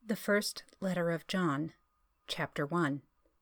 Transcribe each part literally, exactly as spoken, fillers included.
The First Letter of John, Chapter one.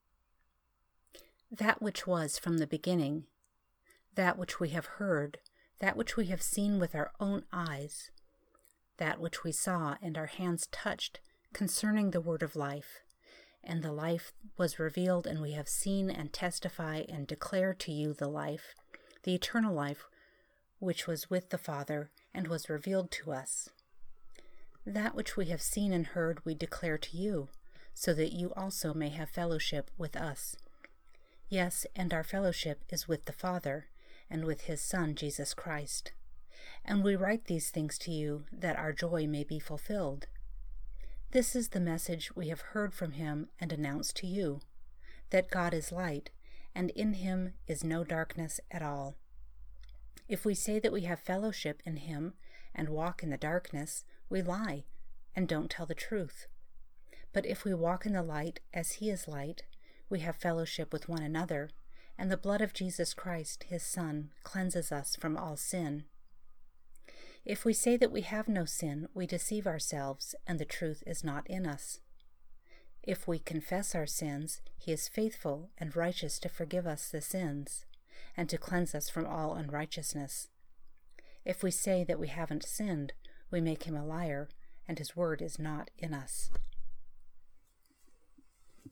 That which was from the beginning, that which we have heard, that which we have seen with our own eyes, that which we saw and our hands touched concerning the word of life. And the life was revealed, and we have seen and testify and declare to you the life, the eternal life, which was with the Father and was revealed to us. That which we have seen and heard we declare to you, so that you also may have fellowship with us. Yes, and our fellowship is with the Father, and with his Son, Jesus Christ. And we write these things to you, that our joy may be fulfilled. This is the message we have heard from him and announced to you, that God is light, and in him is no darkness at all. If we say that we have fellowship in him and walk in the darkness, we lie and don't tell the truth. But if we walk in the light as he is light, we have fellowship with one another, and the blood of Jesus Christ, his Son, cleanses us from all sin. If we say that we have no sin, we deceive ourselves, and the truth is not in us. If we confess our sins, he is faithful and righteous to forgive us the sins, and to cleanse us from all unrighteousness. If we say that we haven't sinned, we make him a liar, and his word is not in us.